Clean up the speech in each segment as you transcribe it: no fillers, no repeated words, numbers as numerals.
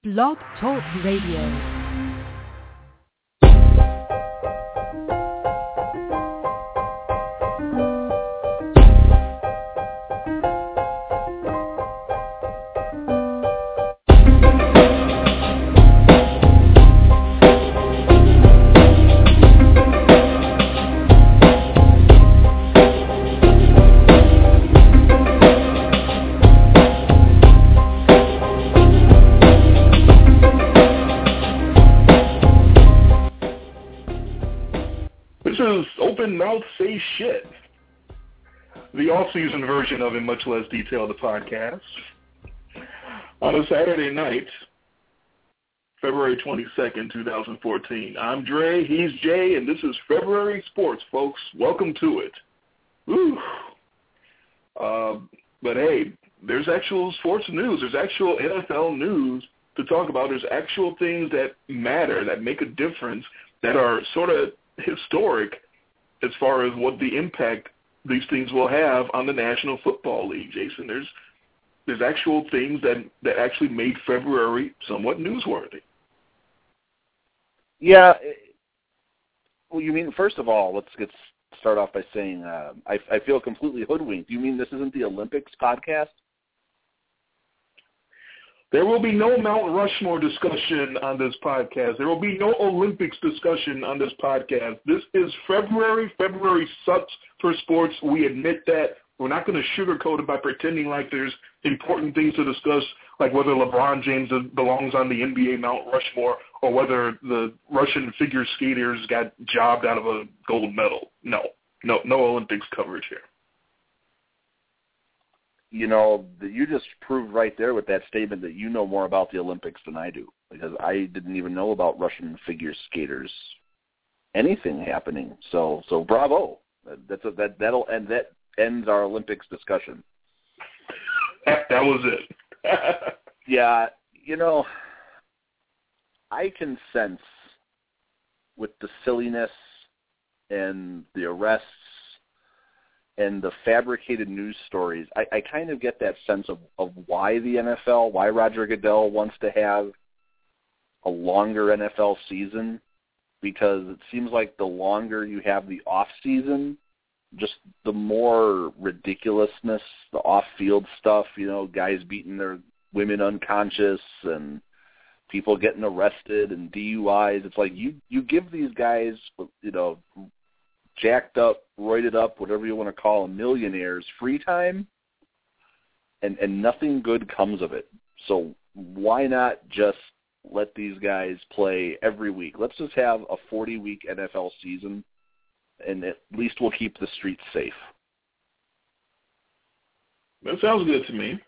Blog Talk Radio. Mouth Say Shit, the all-season version of In Much Less Detail, the podcast. On a Saturday night, February 22nd, 2014. I'm Dre, he's Jay, and this is February Sports, folks. Welcome to it. Woo. But hey, there's actual sports news. There's actual NFL news to talk about. There's actual things that matter, that make a difference, that are sort of historic as far as what the impact these things will have on the National Football League, Jason. There's actual things that actually made February somewhat newsworthy. Yeah. Well, you mean, first of all, let's start off by saying I feel completely hoodwinked. You mean this isn't the Olympics podcast? There will be no Mount Rushmore discussion on this podcast. There will be no Olympics discussion on this podcast. This is February. February sucks for sports. We admit that. We're not going to sugarcoat it by pretending like there's important things to discuss, like whether LeBron James belongs on the NBA Mount Rushmore or whether the Russian figure skaters got jobbed out of a gold medal. No Olympics coverage here. You know, you just proved right there with that statement that you know more about the Olympics than I do, because I didn't even know about Russian figure skaters, anything happening. So bravo. That ends our Olympics discussion. That was it. Yeah, you know, I can sense with the silliness and the arrests and the fabricated news stories, I kind of get that sense of why the NFL, why Roger Goodell wants to have a longer NFL season, because it seems like the longer you have the off season, just the more ridiculousness, the off-field stuff, you know, guys beating their women unconscious and people getting arrested and DUIs. It's like you give these guys, you know, jacked up, roided up, whatever you want to call them, millionaires, free time, and nothing good comes of it. So why not just let these guys play every week? Let's just have a 40-week NFL season, and at least we'll keep the streets safe. That sounds good to me.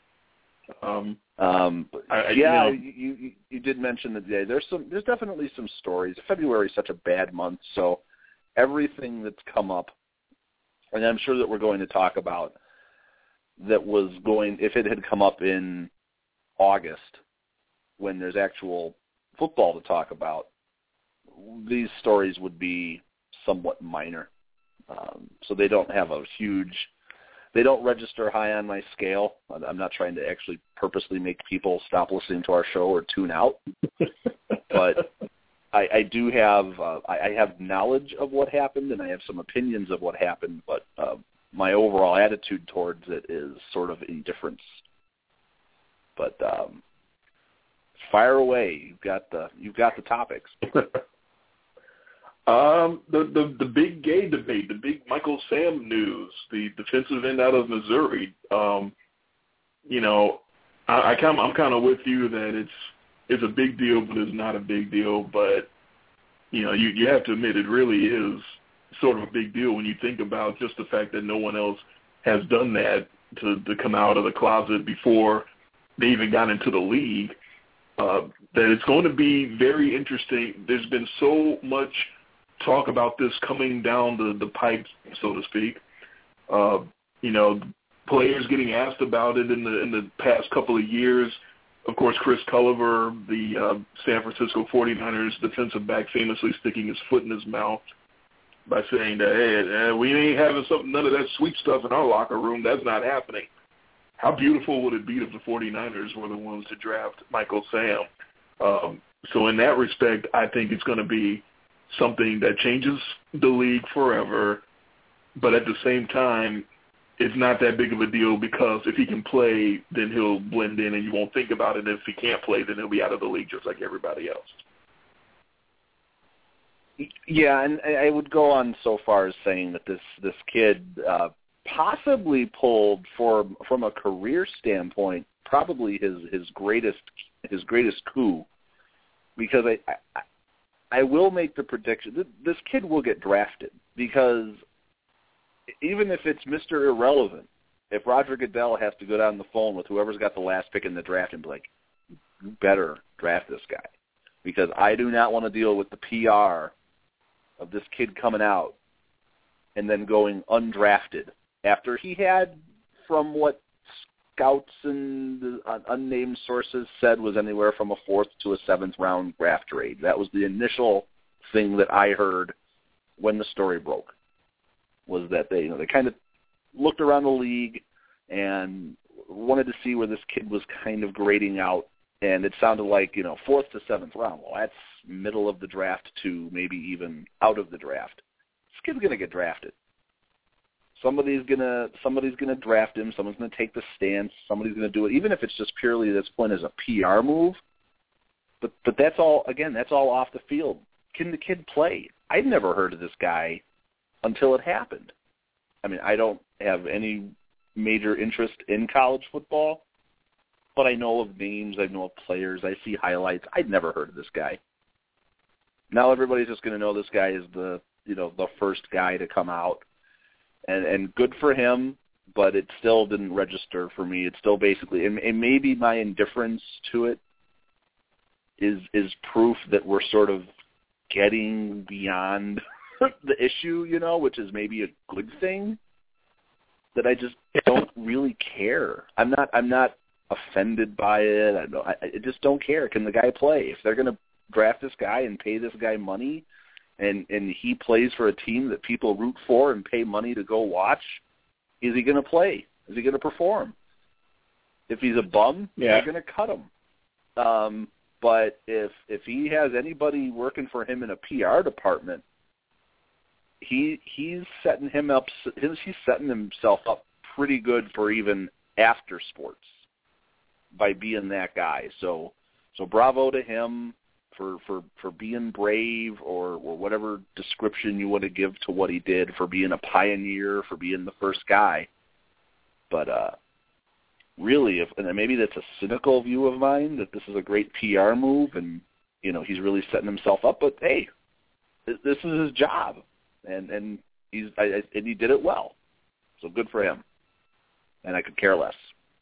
You did mention that there's definitely some stories. February is such a bad month, so everything that's come up, and I'm sure that we're going to talk about, that was going, if it had come up in August when there's actual football to talk about, these stories would be somewhat minor. So they don't have they don't register high on my scale. I'm not trying to actually purposely make people stop listening to our show or tune out, but I do have I have knowledge of what happened, and I have some opinions of what happened, but my overall attitude towards it is sort of indifference. But fire away. You've got the topics. The big gay debate, the big Michael Sam news, the defensive end out of Missouri. You know, I'm kind of with you that it's a big deal, but it's not a big deal. But, you know, you have to admit it really is sort of a big deal when you think about just the fact that no one else has done that to come out of the closet before they even got into the league. That it's going to be very interesting. There's been so much talk about this coming down the pipe, so to speak. You know, players getting asked about it in the past couple of years. Of course, Chris Culliver, the San Francisco 49ers defensive back, famously sticking his foot in his mouth by saying that, hey, we ain't having none of that sweet stuff in our locker room. That's not happening. How beautiful would it be if the 49ers were the ones to draft Michael Sam? So in that respect, I think it's going to be something that changes the league forever. But at the same time, it's not that big of a deal because if he can play, then he'll blend in and you won't think about it. If he can't play, then he'll be out of the league just like everybody else. Yeah, and I would go on so far as saying that this kid possibly pulled from a career standpoint probably his greatest coup, because I will make the prediction that this kid will get drafted, because even if it's Mr. Irrelevant, if Roger Goodell has to go down the phone with whoever's got the last pick in the draft and be like, you better draft this guy, because I do not want to deal with the PR of this kid coming out and then going undrafted after he had, from what scouts and unnamed sources said, was anywhere from a 4th to a 7th round draft grade. That was the initial thing that I heard when the story broke, was that they kind of looked around the league and wanted to see where this kid was kind of grading out, and it sounded like 4th to 7th round. Well, that's middle of the draft to maybe even out of the draft. This kid's gonna get drafted. Somebody's gonna draft him. Someone's gonna take the stance. Somebody's gonna do it, even if it's just purely at this point as a PR move. But that's all. Again, that's all off the field. Can the kid play? I'd never heard of this guy until it happened. I mean, I don't have any major interest in college football, but I know of names. I know of players. I see highlights. I'd never heard of this guy. Now everybody's just going to know this guy is the first guy to come out, and good for him, but it still didn't register for me. It's still basically, and maybe my indifference to it is proof that we're sort of getting beyond the issue, which is maybe a good thing, that I just don't really care. I'm not offended by it. I just don't care. Can the guy play? If they're going to draft this guy and pay this guy money, and he plays for a team that people root for and pay money to go watch, is he going to play? Is he going to perform? If he's a bum, they're going to cut him. But if he has anybody working for him in a PR department, he's setting himself up pretty good for even after sports by being that guy. So bravo to him for being brave, or whatever description you want to give to what he did, for being a pioneer, for being the first guy. But really, and maybe that's a cynical view of mine, that this is a great PR move and he's really setting himself up. But hey, this is his job, and he did it well. So good for him. And I could care less.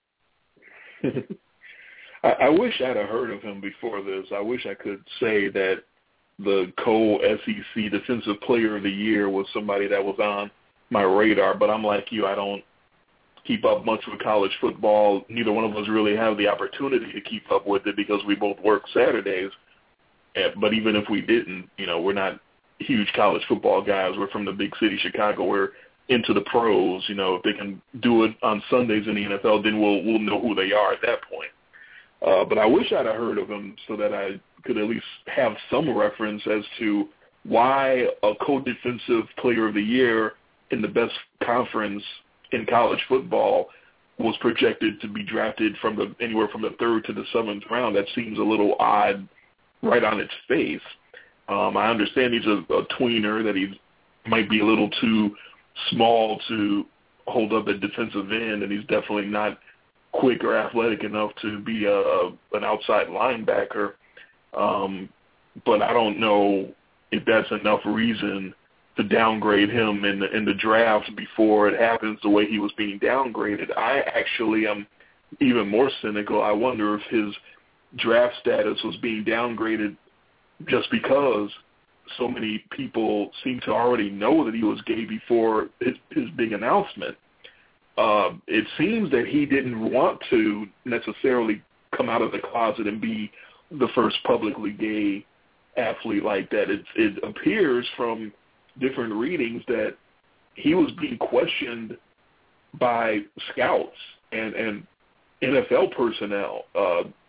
I wish I'd have heard of him before this. I wish I could say that the co-SEC Defensive Player of the Year was somebody that was on my radar, but I'm like you. I don't keep up much with college football. Neither one of us really have the opportunity to keep up with it because we both work Saturdays. But even if we didn't, we're not huge college football guys. We're from the big city, Chicago. We're into the pros. If they can do it on Sundays in the NFL, then we'll know who they are at that point. But I wish I'd have heard of him so that I could at least have some reference as to why a co-defensive player of the year in the best conference in college football was projected to be drafted from anywhere from the 3rd to the 7th round. That seems a little odd right on its face. I understand he's a tweener, that he might be a little too small to hold up at defensive end, and he's definitely not quick or athletic enough to be an outside linebacker. But I don't know if that's enough reason to downgrade him in the draft before it happens the way he was being downgraded. I actually am even more cynical. I wonder if his draft status was being downgraded just because so many people seem to already know that he was gay before his big announcement. It seems that he didn't want to necessarily come out of the closet and be the first publicly gay athlete like that. It appears from different readings that he was being questioned by scouts and NFL personnel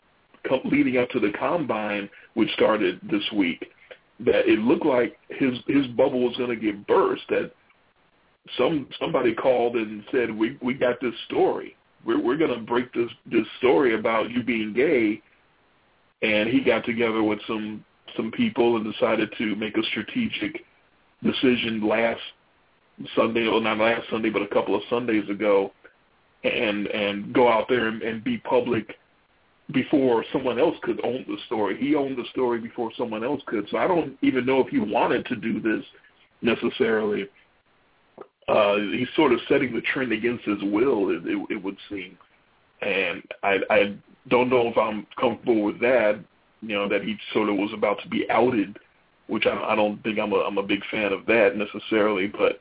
leading up to the combine, which started this week, that it looked like his bubble was going to get burst. That somebody called and said, "We got this story. We're going to break this story about you being gay," and he got together with some people and decided to make a strategic decision last Sunday, or not last Sunday, but a couple of Sundays ago, and go out there and be public before someone else could own the story. He owned the story before someone else could. So I don't even know if he wanted to do this necessarily. He's sort of setting the trend against his will, it would seem. And I don't know if I'm comfortable with that, that he sort of was about to be outed, which I don't think I'm a big fan of that necessarily. But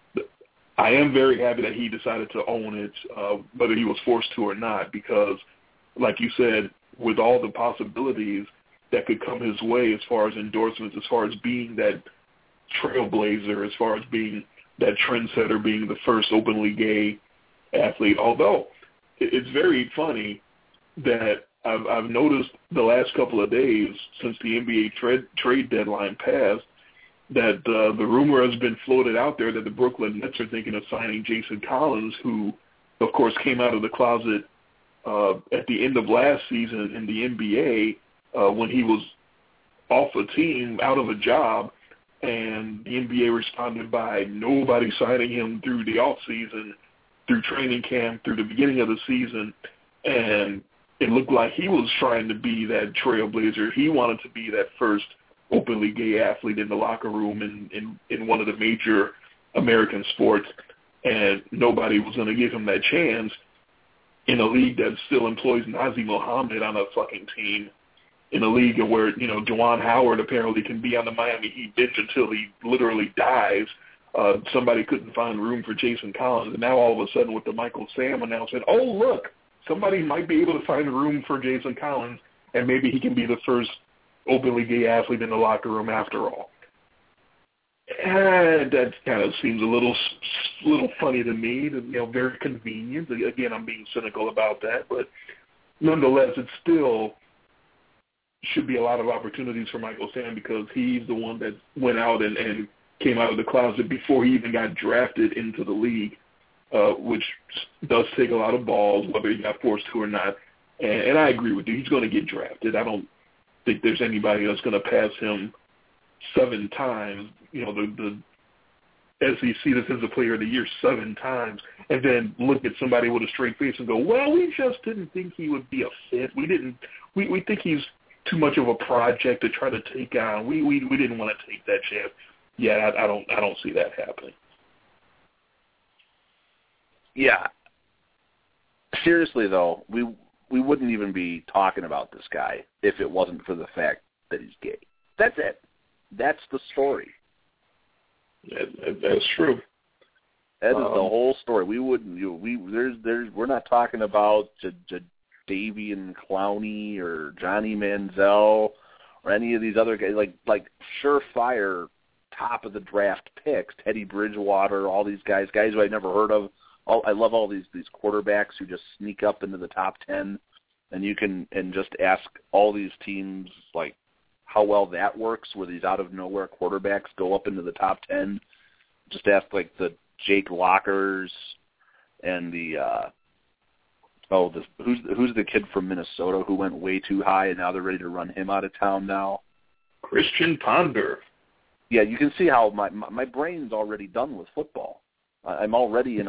I am very happy that he decided to own it, whether he was forced to or not, because like you said, with all the possibilities that could come his way as far as endorsements, as far as being that trailblazer, as far as being that trendsetter, being the first openly gay athlete. Although it's very funny that I've noticed the last couple of days since the NBA trade deadline passed that the rumor has been floated out there that the Brooklyn Nets are thinking of signing Jason Collins, who, of course, came out of the closet at the end of last season in the NBA when he was off a team, out of a job, and the NBA responded by nobody signing him through the off season, through training camp, through the beginning of the season, and it looked like he was trying to be that trailblazer. He wanted to be that first openly gay athlete in the locker room in one of the major American sports, and nobody was going to give him that chance in a league that still employs Nazir Mohammed on a fucking team, in a league where, Juwan Howard apparently can be on the Miami Heat bench until he literally dies. Somebody couldn't find room for Jason Collins, and now all of a sudden with the Michael Sam announcement, oh, look, somebody might be able to find room for Jason Collins, and maybe he can be the first openly gay athlete in the locker room after all. And that kind of seems a little funny to me, very convenient. Again, I'm being cynical about that, but nonetheless, it still should be a lot of opportunities for Michael Sam because he's the one that went out and came out of the closet before he even got drafted into the league, which does take a lot of balls, whether he got forced to or not. And I agree with you. He's going to get drafted. I don't think there's anybody that's going to pass him 7 times, the SEC Defensive Player of the Year 7 times, and then look at somebody with a straight face and go, well, we just didn't think he would be a fit. We think he's too much of a project to try to take on. We didn't want to take that chance. Yeah, I don't see that happening. Yeah. Seriously though, we wouldn't even be talking about this guy if it wasn't for the fact that he's gay. That's it. That's the story. That's true. That is the whole story. We wouldn't. We're not talking about Davian Clowney or Johnny Manziel or any of these other guys like surefire top of the draft picks. Teddy Bridgewater, all these guys who I'd never heard of. I love all these quarterbacks who just sneak up into the top 10, and you can just ask all these teams like how well that works, where these out of nowhere quarterbacks go up into the top 10. Just ask like the Jake Lockers and who's the kid from Minnesota who went way too high and now they're ready to run him out of town now? Christian Ponder. Yeah, you can see how my brain's already done with football. I'm already in.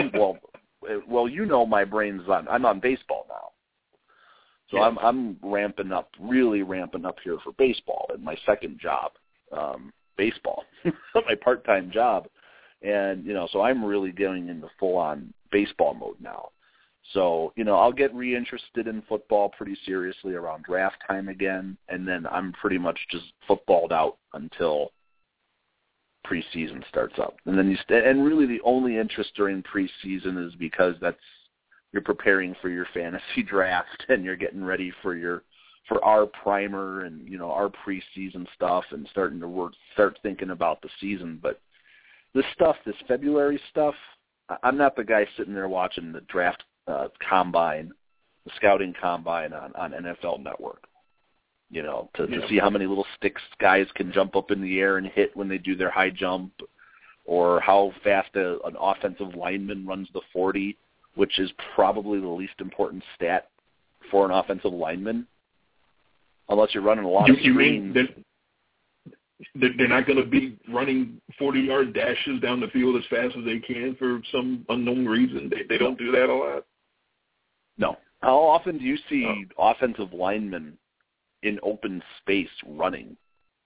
My brain's on. I'm on baseball now, so yes. I'm really ramping up here for baseball in my second job, baseball, my part-time job, and so I'm really getting into full-on baseball mode now. So I'll get reinterested in football pretty seriously around draft time again, and then I'm pretty much just footballed out until preseason starts up. And then and really the only interest during preseason is because you're preparing for your fantasy draft and you're getting ready for our primer and our preseason stuff and start thinking about the season. But this February stuff, I'm not the guy sitting there watching the draft combine the scouting combine on NFL Network. To see how many little sticks guys can jump up in the air and hit when they do their high jump, or how fast an offensive lineman runs the 40, which is probably the least important stat for an offensive lineman, unless you're running a lot of screens. They're not going to be running 40-yard dashes down the field as fast as they can for some unknown reason. They don't do that a lot? No. How often do you see offensive linemen in open space running?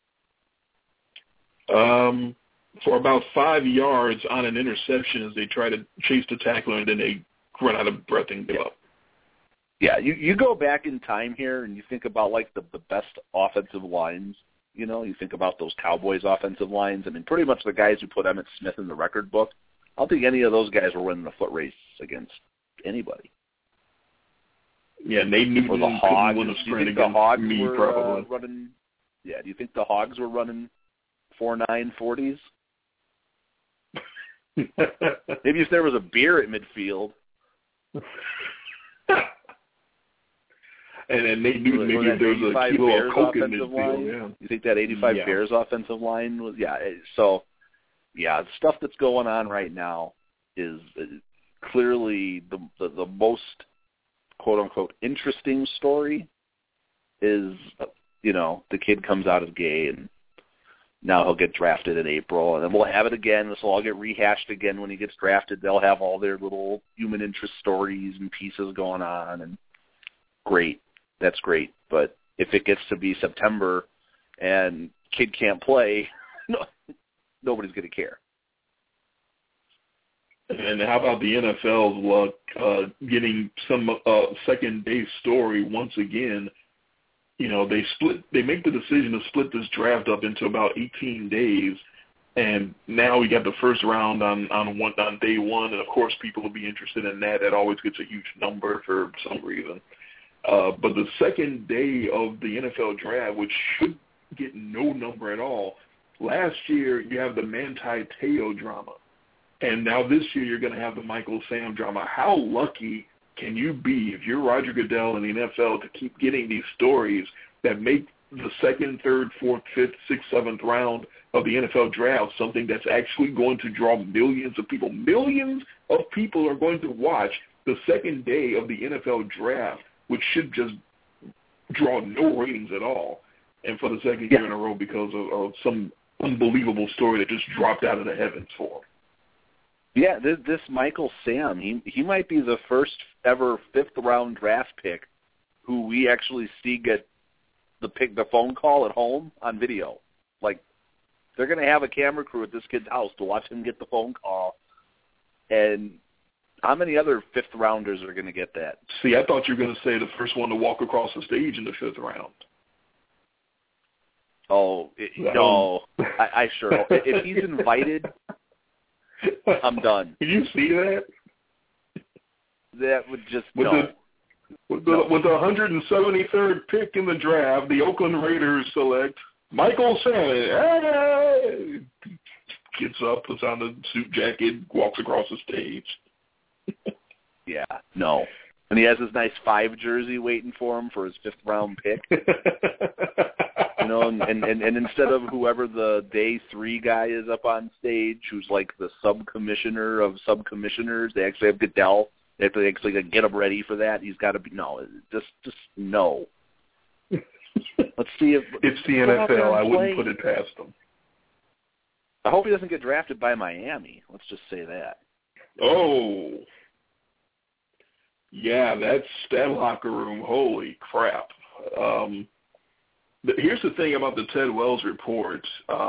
For about 5 yards on an interception as they try to chase the tackler, and then they run out of breath and give up. Yeah, you go back in time here and you think about, like, the best offensive lines. You think about those Cowboys offensive lines. I mean, pretty much the guys who put Emmitt Smith in the record book, I don't think any of those guys were winning a foot race against anybody. Yeah, Nate Newton or the Hogs. Win a sprint the Hogs me, were probably. running? Yeah, do you think the Hogs were running 4.9 40s? Maybe if there was a beer at midfield. And then Nate Newton, maybe if there was a kilo Bears of Coke in offensive midfield. line? Yeah. You think that 85 Bears offensive line was? Yeah. So, the stuff that's going on right now is clearly the most quote unquote interesting story. Is the kid comes out as gay and now he'll get drafted in April, and then we'll have it again. This will all get rehashed again when he gets drafted. They'll have all their little human interest stories and pieces going on, and great. That's great. But if it gets to be September and kid can't play, nobody's going to care. And how about the NFL's luck getting some second-day story once again? They make the decision to split this draft up into about 18 days, and now we got the first round on day one, and of course people will be interested in that. That always gets a huge number for some reason. But the second day of the NFL draft, which should get no number at all, last year you have the Manti Te'o drama, and now this year you're going to have the Michael Sam drama. How lucky can you be if you're Roger Goodell in the NFL to keep getting these stories that make the second, third, fourth, fifth, sixth, seventh round of the NFL draft something that's actually going to draw millions of people? Millions of people are going to watch the second day of the NFL draft, which should just draw no ratings at all, and for the second year in a row because of some unbelievable story that just dropped out of the heavens for him. Yeah, this Michael Sam, he might be the first ever fifth-round draft pick who we actually see get the phone call at home on video. Like, they're going to have a camera crew at this kid's house to watch him get the phone call. And how many other fifth-rounders are going to get that? See, I thought you were going to say the first one to walk across the stage in the fifth round. Oh, no. I sure hope. If he's invited, I'm done. Can you see that? That would just, With the 173rd pick in the draft, the Oakland Raiders select Michael Sam. Hey! Gets up, puts on the suit jacket, walks across the stage. Yeah, no. And he has his nice 5 jersey waiting for him for his fifth-round pick. And instead of whoever the day 3 guy is up on stage, who's like the sub-commissioner of sub-commissioners, they actually have Goodell. They have to actually get him ready for that. He's got to be, just no. Let's see if it's the NFL. I wouldn't put it past them. I hope he doesn't get drafted by Miami. Let's just say that. Oh, yeah, that locker room. Holy crap. Here's the thing about the Ted Wells report.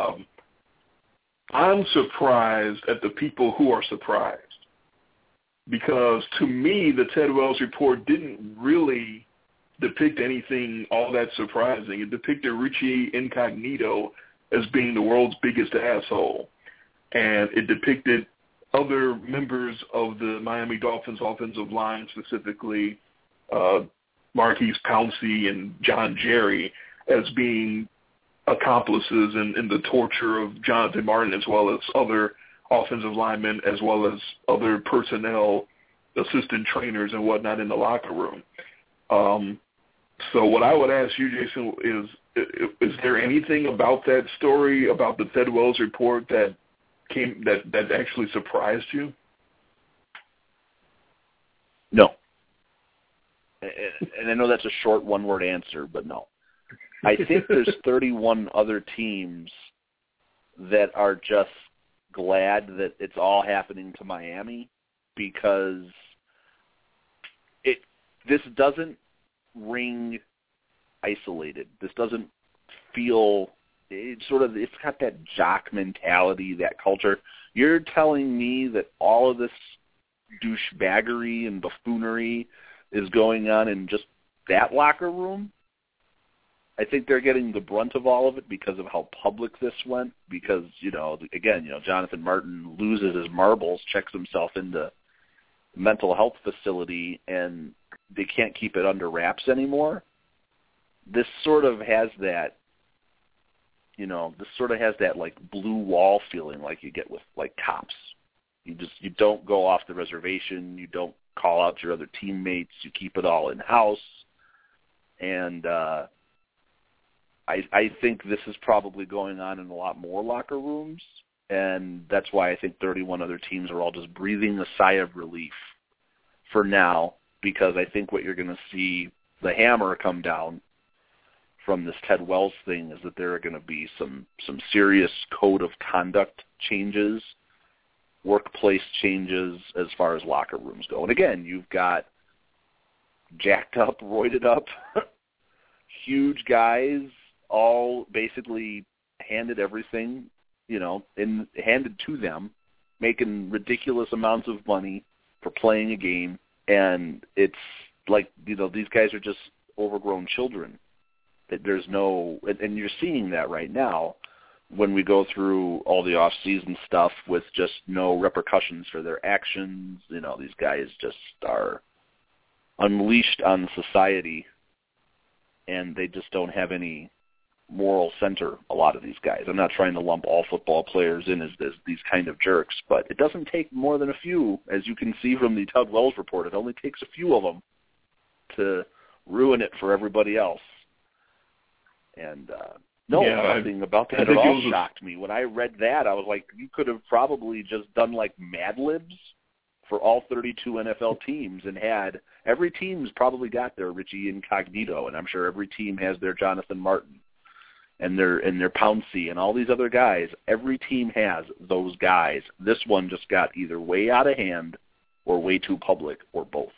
I'm surprised at the people who are surprised. Because to me, the Ted Wells report didn't really depict anything all that surprising. It depicted Richie Incognito as being the world's biggest asshole. And it depicted other members of the Miami Dolphins offensive line, specifically Marquise Pouncey and John Jerry, as being accomplices in the torture of Jonathan Martin, as well as other offensive linemen, as well as other personnel, assistant trainers and whatnot in the locker room. So what I would ask you, Jason, is there anything about that story, about the Ted Wells report that actually surprised you? No. And I know that's a short one-word answer, but no. I think there's 31 other teams that are just glad that it's all happening to Miami, because this doesn't ring isolated. This doesn't feel it's got that jock mentality, that culture. You're telling me that all of this douchebaggery and buffoonery is going on in just that locker room? I think they're getting the brunt of all of it because of how public this went, because, Jonathan Martin loses his marbles, checks himself into a mental health facility, and they can't keep it under wraps anymore. This sort of has that, like blue wall feeling like you get with like cops. You don't go off the reservation. You don't call out your other teammates. You keep it all in-house. And I think this is probably going on in a lot more locker rooms, and that's why I think 31 other teams are all just breathing a sigh of relief for now, because I think what you're going to see the hammer come down from this Ted Wells thing is that there are going to be some serious code of conduct changes, workplace changes as far as locker rooms go. And again, you've got jacked up, roided up, huge guys, all basically handed everything, and handed to them, making ridiculous amounts of money for playing a game. And it's like, these guys are just overgrown children. There's no, and you're seeing that right now when we go through all the off-season stuff with just no repercussions for their actions. These guys just are unleashed on society, and they just don't have any moral center, a lot of these guys. I'm not trying to lump all football players in as these kind of jerks, but it doesn't take more than a few, as you can see from the Ted Wells report. It only takes a few of them to ruin it for everybody else. And nothing about that at all shocked me. When I read that, I was like, you could have probably just done like Mad Libs for all 32 NFL teams, and had every team's probably got their Richie Incognito, and I'm sure every team has their Jonathan Martin and their Pouncey and all these other guys. Every team has those guys. This one just got either way out of hand or way too public, or both.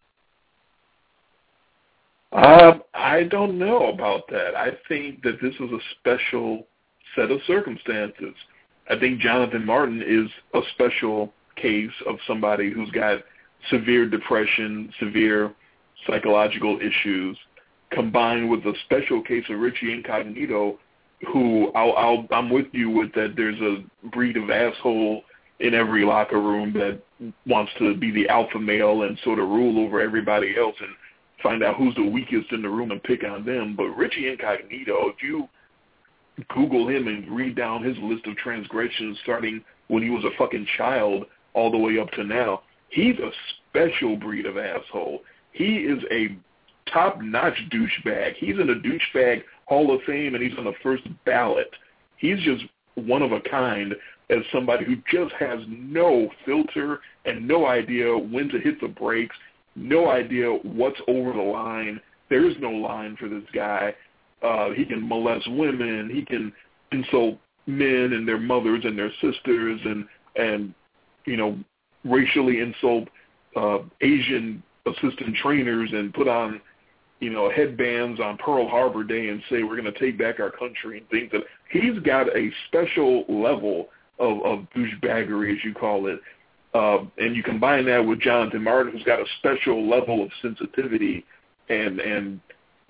I don't know about that. I think that this is a special set of circumstances. I think Jonathan Martin is a special case of somebody who's got severe depression, severe psychological issues, combined with a special case of Richie Incognito, who I'm with you with that there's a breed of asshole in every locker room that wants to be the alpha male and sort of rule over everybody else and find out who's the weakest in the room and pick on them. But Richie Incognito, if you Google him and read down his list of transgressions starting when he was a fucking child all the way up to now, he's a special breed of asshole. He is a top-notch douchebag. He's in the douchebag Hall of Fame, and he's on the first ballot. He's just one of a kind as somebody who just has no filter and no idea when to hit the brakes, no idea what's over the line. There is no line for this guy. He can molest women. He can insult men and their mothers and their sisters and racially insult Asian assistant trainers and put on, headbands on Pearl Harbor Day and say we're going to take back our country and things. That he's got a special level of douchebaggery, as you call it. And you combine that with Jonathan Martin, who's got a special level of sensitivity and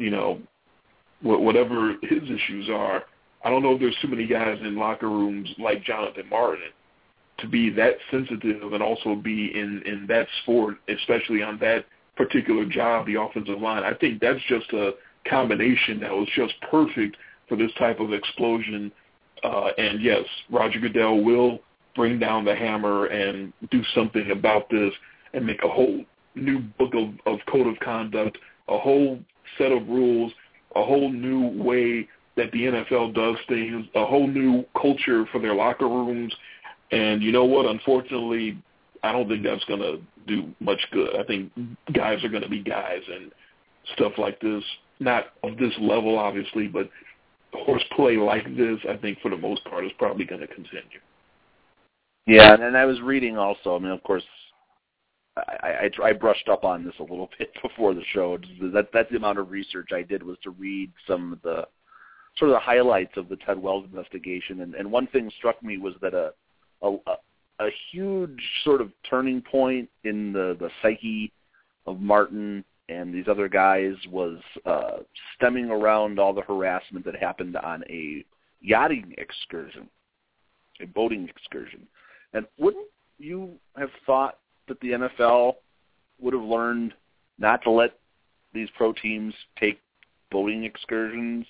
whatever his issues are. I don't know if there's too many guys in locker rooms like Jonathan Martin to be that sensitive and also be in that sport, especially on that particular job, the offensive line. I think that's just a combination that was just perfect for this type of explosion. And yes, Roger Goodell will bring down the hammer and do something about this and make a whole new book of code of conduct a whole set of rules, a whole new way that the NFL does things, a whole new culture for their locker rooms. And you know what? Unfortunately, I don't think that's going to do much good. I think guys are going to be guys, and stuff like this, not of this level, obviously, but horseplay like this, I think for the most part, is probably going to continue. Yeah, and I was reading also, I mean, of course, I brushed up on this a little bit before the show. That's the amount of research I did, was to read some of the sort of the highlights of the Ted Wells investigation. And one thing struck me was that a huge sort of turning point in the psyche of Martin and these other guys was stemming around all the harassment that happened on a yachting excursion, a boating excursion. And wouldn't you have thought that the NFL would have learned not to let these pro teams take boating excursions?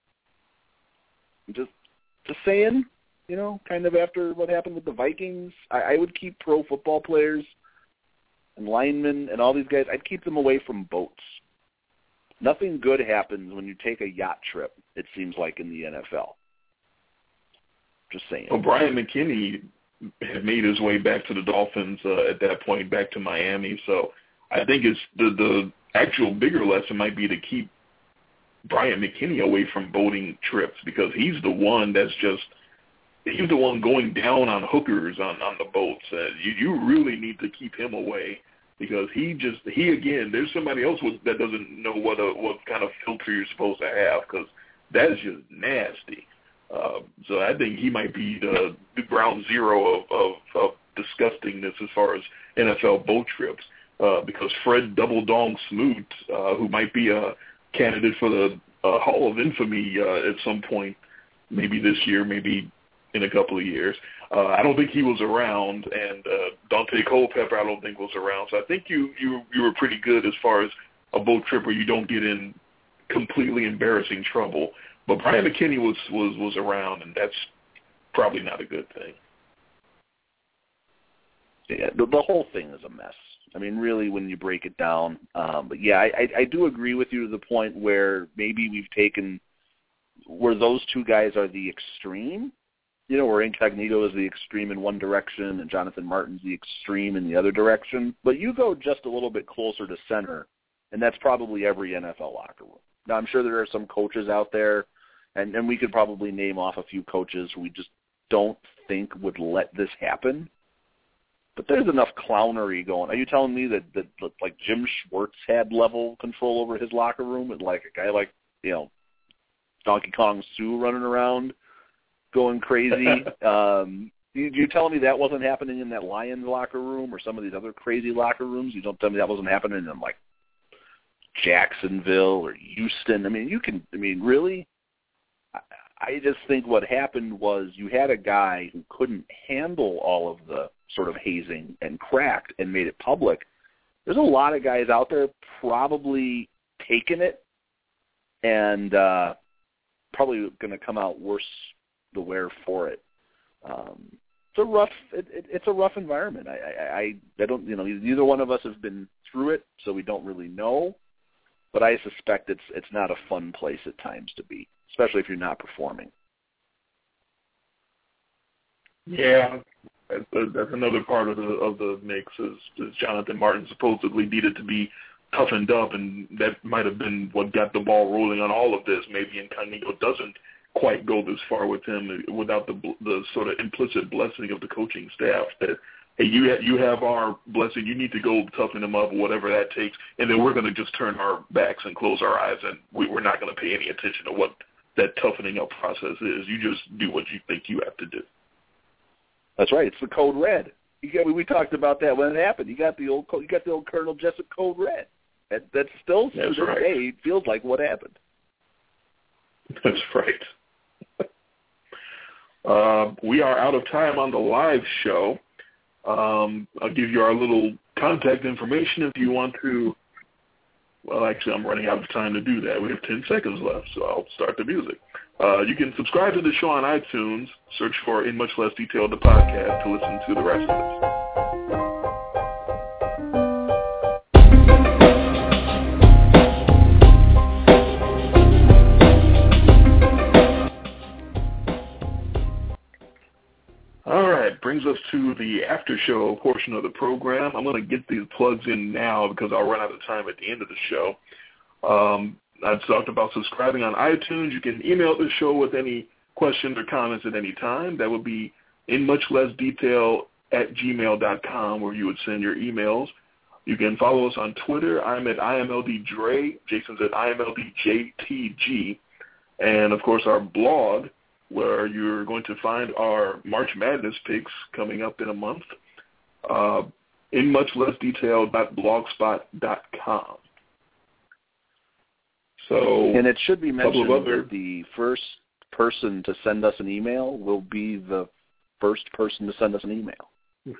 Just saying, you know, kind of after what happened with the Vikings, I would keep pro football players and linemen and all these guys, I'd keep them away from boats. Nothing good happens when you take a yacht trip, it seems like, in the NFL. Just saying. Well, Brian McKinney had made his way back to the Dolphins at that point, back to Miami. So I think it's the actual bigger lesson might be to keep Brian McKinney away from boating trips, because he's the one going down on hookers on the boats. You really need to keep him away, because he again, there's somebody else that doesn't know what kind of filter you're supposed to have, because that is just nasty. So I think he might be the ground zero of disgustingness as far as NFL boat trips, because Fred Double Dong Smoot, who might be a candidate for the Hall of Infamy at some point, maybe this year, maybe in a couple of years, I don't think he was around, and Dante Culpepper I don't think was around. So I think you were pretty good as far as a boat trip where you don't get in completely embarrassing trouble. But Brian McKinney was around, and that's probably not a good thing. Yeah, the whole thing is a mess. I mean, really, when you break it down. But, yeah, I do agree with you to the point where maybe we've taken where those two guys are the extreme, you know, where Incognito is the extreme in one direction and Jonathan Martin's the extreme in the other direction. But you go just a little bit closer to center, and that's probably every NFL locker room. Now, I'm sure there are some coaches out there, and we could probably name off a few coaches who we just don't think would let this happen. But there's enough clownery going. Are you telling me that like Jim Schwartz had level control over his locker room, with like a guy like, you know, Donkey Kong Sue running around going crazy? You telling me that wasn't happening in that Lions locker room or some of these other crazy locker rooms? You don't tell me that wasn't happening in like Jacksonville or Houston? I mean, really? I just think what happened was you had a guy who couldn't handle all of the sort of hazing and cracked and made it public. There's a lot of guys out there probably taking it and probably going to come out worse the wear for it. It's a rough environment. I don't, you know, neither one of us have been through it, so we don't really know. But I suspect it's not a fun place at times to be, especially if you're not performing. Yeah, that's another part of the mix. Is Jonathan Martin supposedly needed to be toughened up, and that might have been what got the ball rolling on all of this. Maybe Incognito doesn't quite go this far with him without the sort of implicit blessing of the coaching staff that, hey, you have our blessing, you need to go toughen them up, whatever that takes, and then we're going to just turn our backs and close our eyes, and we're not going to pay any attention to what that toughening up process is. You just do what you think you have to do. That's right. It's the Code Red. We talked about that when it happened. You got the old Colonel Jessup Code Red. That's still, to this day, feels like what happened. That's right. We are out of time on the live show. I'll give you our little contact information if you want to. Well, actually, I'm running out of time to do that. We have 10 seconds left, so I'll start the music. You can subscribe to the show on iTunes. Search for In Much Less Detail, the podcast, to listen to the rest of it. brings us to the after show portion of the program. I'm going to get these plugs in now because I'll run out of time at the end of the show. I've talked about subscribing on iTunes. You can email the show with any questions or comments at any time. That would be in much less detail at gmail.com, where you would send your emails. You can follow us on Twitter. I'm at IMLDDre. Jason's at IMLDJTG. And, of course, our blog, where you're going to find our March Madness picks coming up in a month, in much less detail.blogspot.com. So, and it should be mentioned that the first person to send us an email will be the first person to send us an email.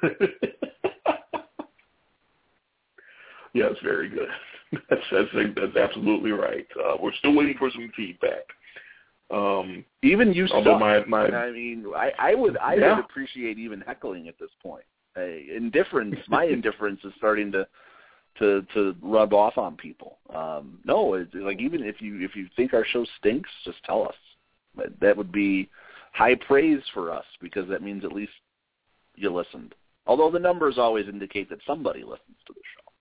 Yes, very good. That's absolutely right. We're still waiting for some feedback. Even you suck. I would appreciate even heckling at this point. My indifference is starting to rub off on people. No, it's like, even if you think our show stinks, just tell us. That would be high praise for us, because that means at least you listened. Although the numbers always indicate that somebody listens to the show.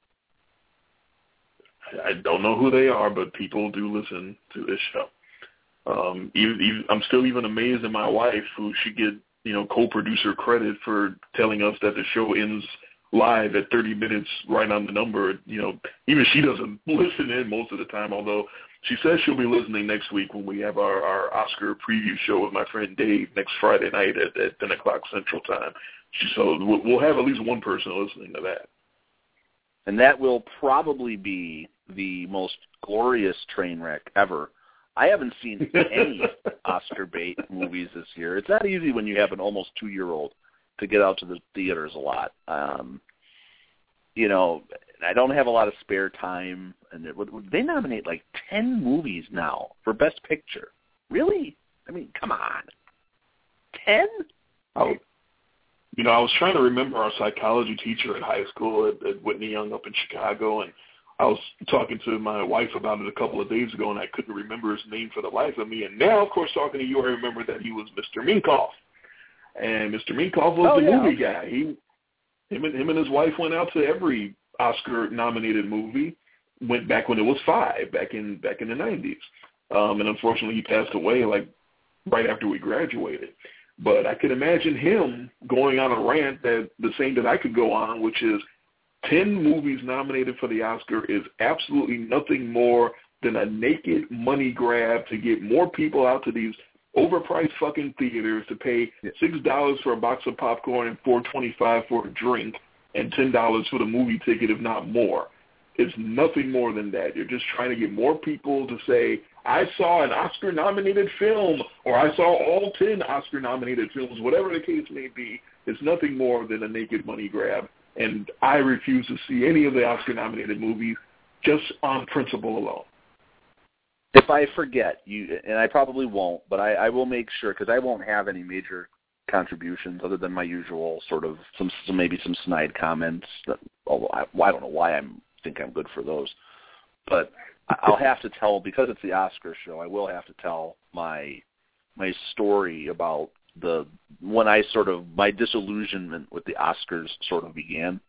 I don't know who they are, but people do listen to this show. I'm still even amazed at my wife, who should get co-producer credit for telling us that the show ends live at 30 minutes right on the number. Even she doesn't listen in most of the time, although she says she'll be listening next week when we have our Oscar preview show with my friend Dave next Friday night at 10 o'clock Central Time. So we'll have at least one person listening to that. And that will probably be the most glorious train wreck ever. I haven't seen any Oscar bait movies this year. It's not easy when you have an almost 2-year-old to get out to the theaters a lot. I don't have a lot of spare time, and they nominate like 10 movies now for Best Picture. Really? I mean, come on. 10? Oh. I was trying to remember our psychology teacher at high school at Whitney Young up in Chicago, and I was talking to my wife about it a couple of days ago, and I couldn't remember his name for the life of me. And now, of course, talking to you, I remember that he was Mr. Minkoff. And Mr. Minkoff was the movie guy. Him and his wife went out to every Oscar-nominated movie, went back when it was 5, back in the 90s. And unfortunately, he passed away right after we graduated. But I could imagine him going on a rant the same that I could go on, which is 10 movies nominated for the Oscar is absolutely nothing more than a naked money grab to get more people out to these overpriced fucking theaters to pay $6 for a box of popcorn and $4.25 for a drink and $10 for the movie ticket, if not more. It's nothing more than that. You're just trying to get more people to say, I saw an Oscar-nominated film, or I saw all 10 Oscar-nominated films, whatever the case may be. It's nothing more than a naked money grab, and I refuse to see any of the Oscar-nominated movies just on principle alone. If I forget, and I probably won't, but I will make sure, because I won't have any major contributions other than my usual sort of maybe some snide comments, although I don't know why I think I'm good for those. But I'll have to tell, because it's the Oscar show, I will have to tell my story about my disillusionment with the Oscars sort of began.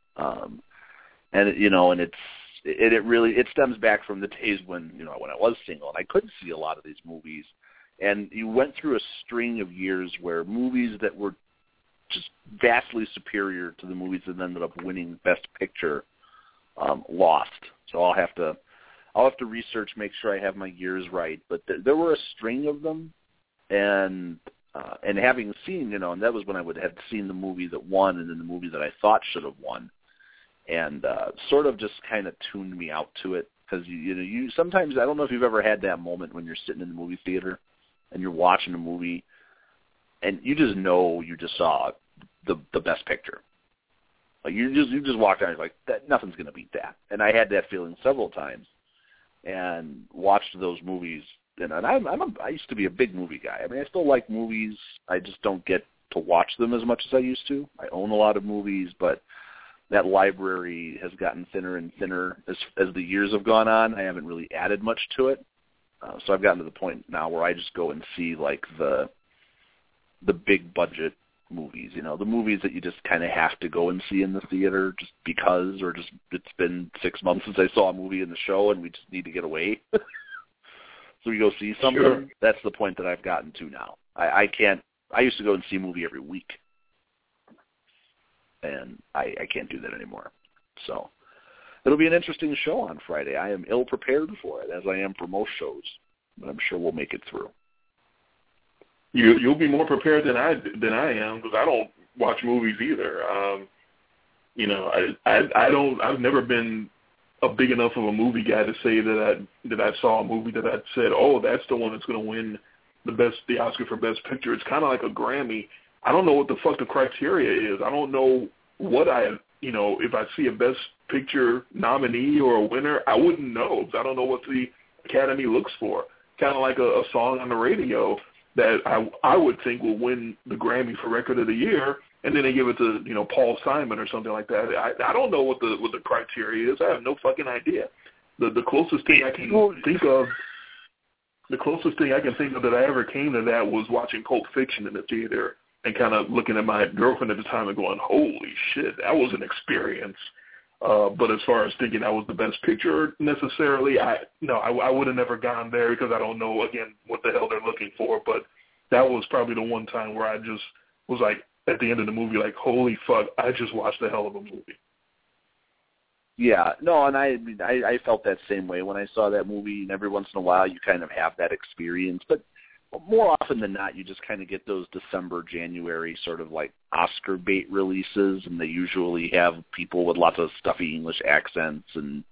It stems back from the days when I was single and I couldn't see a lot of these movies. And you went through a string of years where movies that were just vastly superior to the movies that ended up winning Best Picture lost. So I'll have to research, make sure I have my years right. But there were a string of them, and having seen, and that was when I would have seen the movie that won and then the movie that I thought should have won, and sort of just kind of tuned me out to it. Because you sometimes, I don't know if you've ever had that moment when you're sitting in the movie theater and you're watching a movie and you just know you just saw the Best Picture. Like you just walked out and you're like, nothing's going to beat that. And I had that feeling several times and watched those movies. And I used to be a big movie guy. I mean, I still like movies. I just don't get to watch them as much as I used to. I own a lot of movies, but that library has gotten thinner and thinner as the years have gone on. I haven't really added much to it. So I've gotten to the point now where I just go and see like the big budget movies, the movies that you just kind of have to go and see in the theater just because, or just it's been 6 months since I saw a movie in the show and we just need to get away. So we go see something. Sure. That's the point that I've gotten to now. I used to go and see a movie every week, and I can't do that anymore. So it'll be an interesting show on Friday. I am ill prepared for it, as I am for most shows, but I'm sure we'll make it through. You'll be more prepared than I am, because I don't watch movies either. I've never been a big enough of a movie guy to say that I saw a movie that I said, oh, that's the one that's going to win the Oscar for Best Picture. It's kind of like a Grammy. I don't know what the fuck the criteria is. I don't know what if I see a Best Picture nominee or a winner, I wouldn't know. I don't know what the Academy looks for. Kind of like a song on the radio that I would think will win the Grammy for Record of the Year, and then they give it to Paul Simon or something like that. I don't know what the criteria is. I have no fucking idea. The closest thing I can think of. The closest thing I can think of that I ever came to that was watching Pulp Fiction in the theater and kind of looking at my girlfriend at the time and going, holy shit, that was an experience. But as far as thinking that was the Best Picture necessarily, I would have never gone there because I don't know, again, what the hell they're looking for. But that was probably the one time where I just was like, at the end of the movie, like, holy fuck, I just watched a hell of a movie. Yeah, no, and I felt that same way when I saw that movie, and every once in a while you kind of have that experience. But more often than not, you just kind of get those December, January sort of like Oscar bait releases, and they usually have people with lots of stuffy English accents and,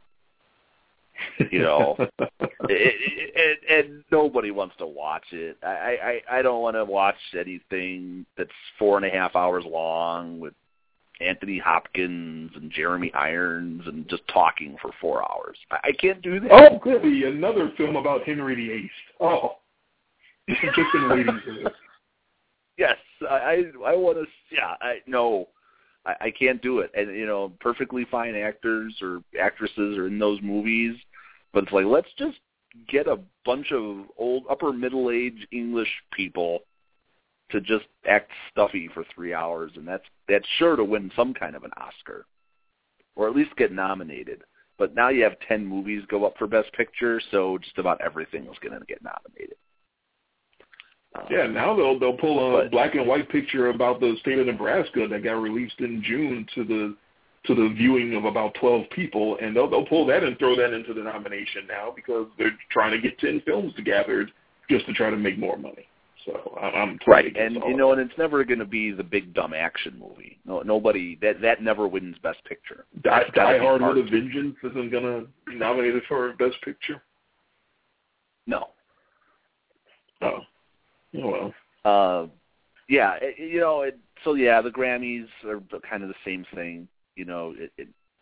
and nobody wants to watch it. I don't want to watch anything that's 4.5 hours long with Anthony Hopkins and Jeremy Irons and just talking for 4 hours. I can't do that. Oh, goody, another film about Henry VIII. Oh, I've just been waiting for this. Yes, I want to. Yeah, I can't do it. And perfectly fine actors or actresses are in those movies, but it's like, let's just get a bunch of old upper middle-aged English people to just act stuffy for 3 hours, and that's sure to win some kind of an Oscar, or at least get nominated. But now you have 10 movies go up for Best Picture, so just about everything is going to get nominated. Yeah, now they'll pull a black and white picture about the state of Nebraska that got released in June to the viewing of about 12 people, and they'll pull that and throw that into the nomination now because they're trying to get 10 films together just to try to make more money. So I'm right, and and it's never going to be the big dumb action movie. No, nobody that never wins Best Picture. Die Hard with a Vengeance isn't going to be nominated for Best Picture. No. Oh well. Yeah, so yeah, the Grammys are kind of the same thing. It's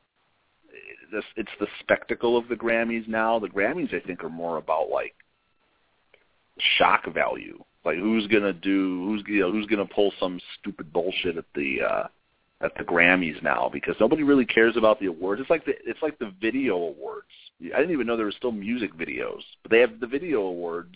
the spectacle of the Grammys now. The Grammys, I think, are more about like shock value. Like who's gonna pull some stupid bullshit at the Grammys now, because nobody really cares about the awards. It's like the video awards. I didn't even know there were still music videos, but they have the video awards.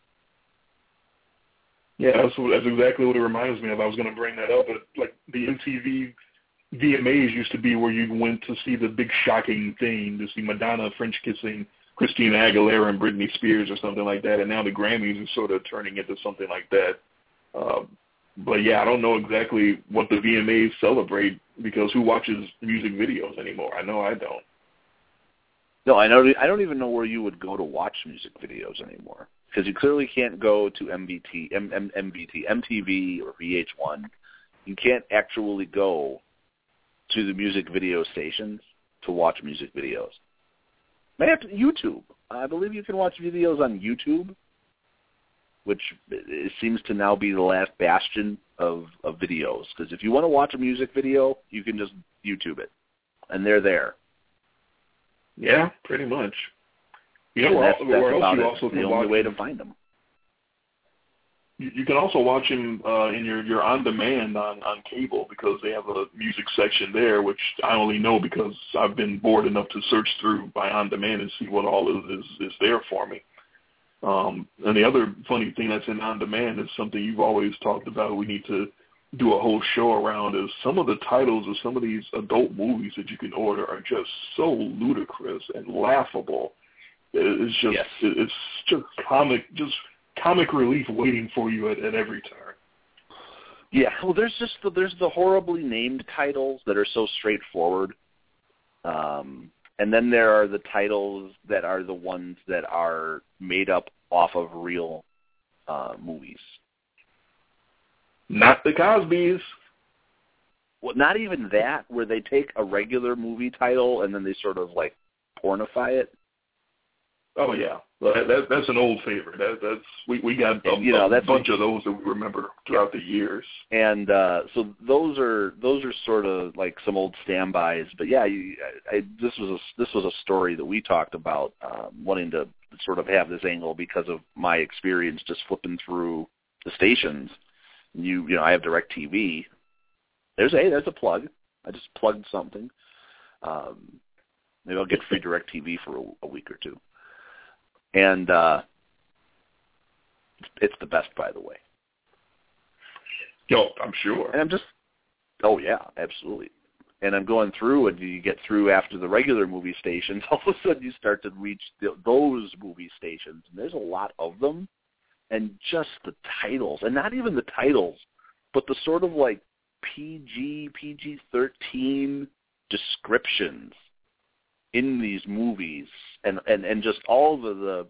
Yeah, that's exactly what it reminds me of. I was going to bring that up, but like the MTV VMAs used to be where you went to see the big shocking thing, to see Madonna French kissing Christina Aguilera and Britney Spears or something like that, and now the Grammys are sort of turning into something like that. But yeah, I don't know exactly what the VMAs celebrate, because who watches music videos anymore? I know I don't. No, I don't even know where you would go to watch music videos anymore, because you clearly can't go to MTV or VH1. You can't actually go to the music video stations to watch music videos. YouTube. I believe you can watch videos on YouTube, which seems to now be the last bastion of videos. Because if you want to watch a music video, you can just YouTube it, and they're there. Yeah, pretty much. That's the only way to find them. You can also watch them in your on-demand on cable, because they have a music section there, which I only know because I've been bored enough to search through my on-demand and see what all is there for me. And the other funny thing that's in on-demand is something you've always talked about. We need to do a whole show around is some of the titles of some of these adult movies that you can order are just so ludicrous and laughable. It's just it's just comic relief waiting for you at every turn. Yeah, well, there's the horribly named titles that are so straightforward, and then there are the titles that are the ones that are made up off of real movies. Not the Cosbys. Well, not even that, where they take a regular movie title and then they sort of like pornify it. Oh yeah, that's an old favorite. We got a bunch of those that we remember throughout the years. And so those are sort of like some old standbys. But yeah, this was a story that we talked about, wanting to sort of have this angle because of my experience just flipping through the stations. You know, I have DirecTV. There's a plug. I just plugged something. Maybe I'll get free DirecTV for a week or two. And it's the best, by the way. Yo, I'm sure. And I'm just, oh yeah, absolutely. And I'm going through, and you get through after the regular movie stations, all of a sudden you start to reach those movie stations, and there's a lot of them. And just the titles, and not even the titles, but the sort of like PG-13 descriptions in these movies, and just all the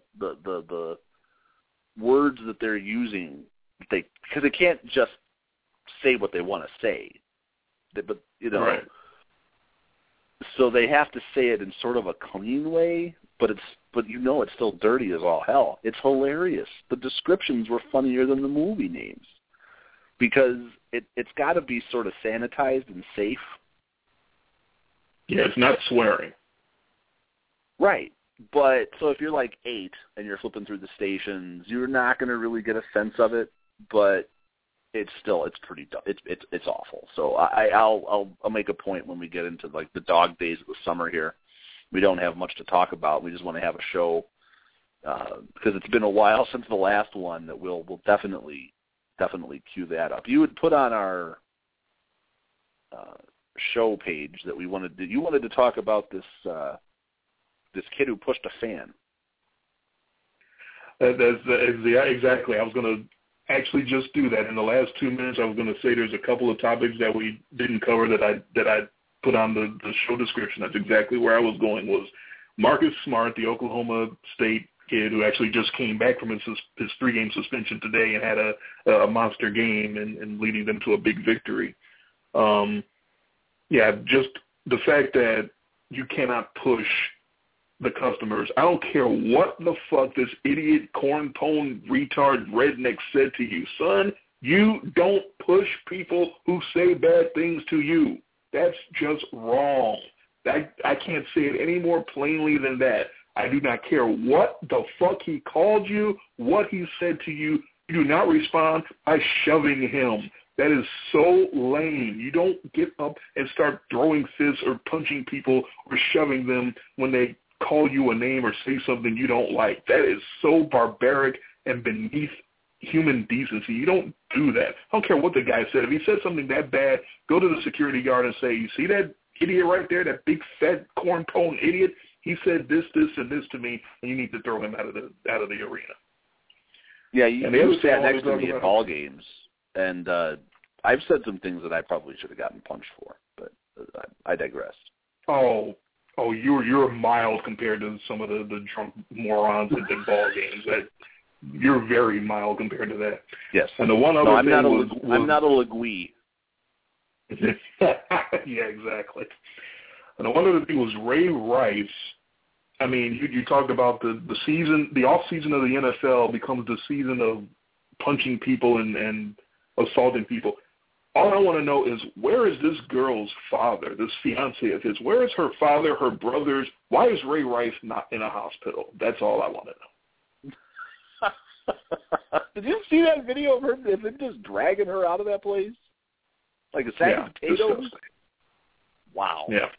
words that they're using, because they can't just say what they want to say, but you know, right. So they have to say it in sort of a clean way, but you know it's still dirty as all hell. It's hilarious. The descriptions were funnier than the movie names because it's got to be sort of sanitized and safe. Yeah, it's not swearing. Right. But so if you're like 8 and you're flipping through the stations, you're not going to really get a sense of it, but it's pretty it's awful. So I'll make a point when we get into like the dog days of the summer here. We don't have much to talk about. We just want to have a show because it's been a while since the last one. That we'll definitely cue that up. You would put on our show page that you wanted to talk about this kid who pushed a fan. Exactly. I was going to actually just do that. In the last 2 minutes, I was going to say there's a couple of topics that we didn't cover that I put on the show description. That's exactly where I was going, was Marcus Smart, the Oklahoma State kid who actually just came back from his 3-game suspension today and had a monster game and leading them to a big victory. Just the fact that you cannot push the customers. I don't care what the fuck this idiot, corn-toned, retard, redneck said to you. Son, you don't push people who say bad things to you. That's just wrong. I can't say it any more plainly than that. I do not care what the fuck he called you, what he said to you. You do not respond by shoving him. That is so lame. You don't get up and start throwing fists or punching people or shoving them when they call you a name or say something you don't like. That is so barbaric and beneath human decency. You don't do that. I don't care what the guy said. If he said something that bad, go to the security guard and say, you see that idiot right there, that big, fat, corn-toned idiot? He said this, and this to me, and you need to throw him out of the arena. Yeah, you sat next to me at ball games, and I've said some things that I probably should have gotten punched for, but I digress. Oh, you're mild compared to some of the drunk morons at the ball games. You're very mild compared to that. Yes. And the one other I'm thing I'm not a Legui. Yeah, exactly. And the one other thing was Ray Rice. I mean, you talked about the season, the off season of the NFL becomes the season of punching people and assaulting people. All I want to know is, where is this girl's father, this fiancé of his? Where is her father, her brothers? Why is Ray Rice not in a hospital? That's all I want to know. Did you see that video of him just dragging her out of that place? Like a sack of potatoes? Disgusting. Wow. Yeah.